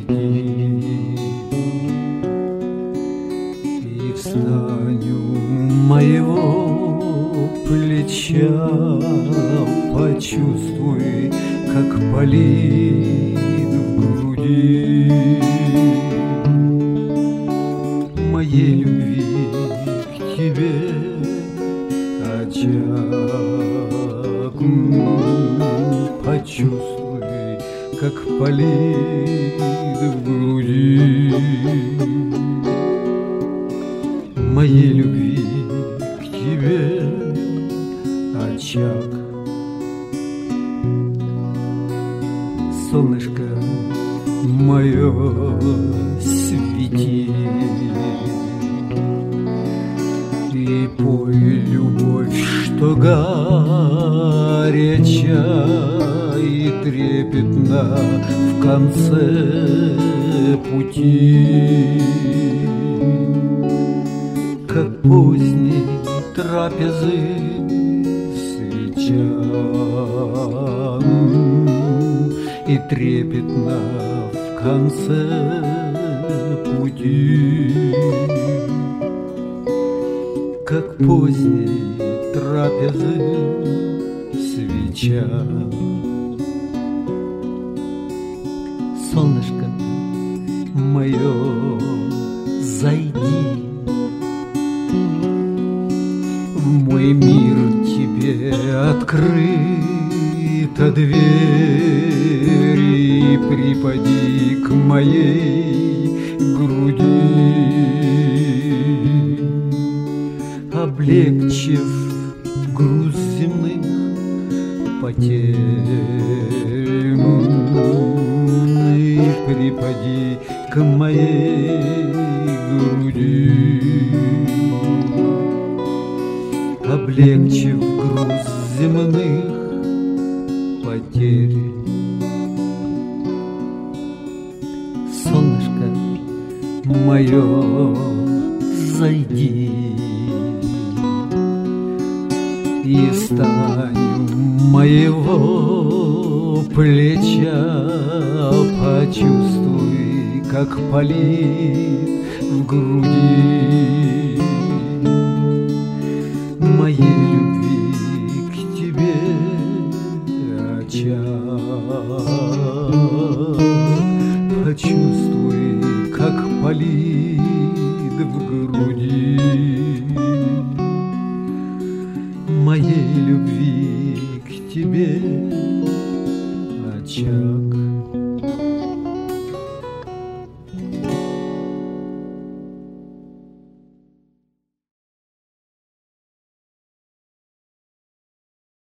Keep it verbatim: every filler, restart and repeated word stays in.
зайди и встань у моего плеча, почувствуй, как палит в груди моей любви к тебе очаг. Почувствуй, как палит в груди моей любви к тебе очаг. Солнышко мое, свети и пой, любовь, что горяча и трепетна в конце пути, как поздней трапезы свеча и трепетна в конце пути, как поздней трапезы свеча. Солнышко мое, зайди в мой мир, тебе открыта дверь, и припади к моей груди, облегчив груз земных потерь, и припади к моей груди, облегчив груз земных потерь. Солнышко мое, зайди и встань у моего плеча, почувствуй, как палит в груди моей любви к тебе очаг. Почувствуй, как палит в груди моей любви к тебе очаг.